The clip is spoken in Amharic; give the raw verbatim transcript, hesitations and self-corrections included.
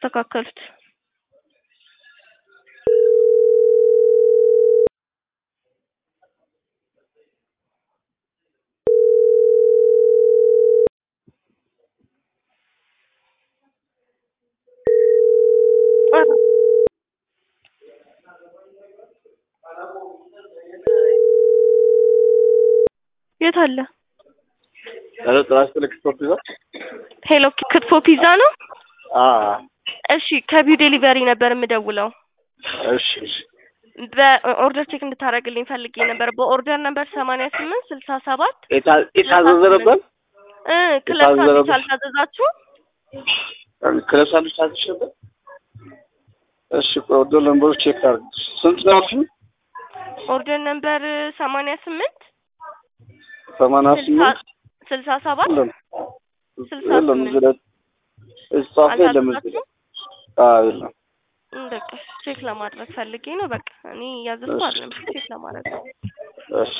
ያስተካከሉት? የት አለ? ሄሎ ጥራስ ክትፎ ፒዛ። ሄሎ ክትፎ ፒዛ ነው? አዎ። እሺ ከቢው ዴሊቨሪ ነበር የምደውለው። እሺ እሺ። በኦርደር ቼክ እንድታረግልኝ ፈልጌ ነበር። በኦርደር ነበር ሰማንያ ስምንት ስልሳ ሰባት ኤታ ኤታዘዘ ነበር እ ክለብ ሳንዱች አልታዘዛችሁ? ክለብ ሳንዱች ታዘዝሽ ነበር? እሺ ኦርደር ነምበሩ ቼክ አድርግ። ስንት ነው? ኦርደር ነምበር ሰማንያ ስምንት ሰማንያ ስምንት ስልሳ ሰባት ስልሳ ስምንት እሷ ለምን? አዎ የለም። በቃ ቼክ ለማድረግ ፈልጌ ነው። በቃ እኔ ያዘዝኩ አይደለም ቼክ ለማድረግ ነው። እሺ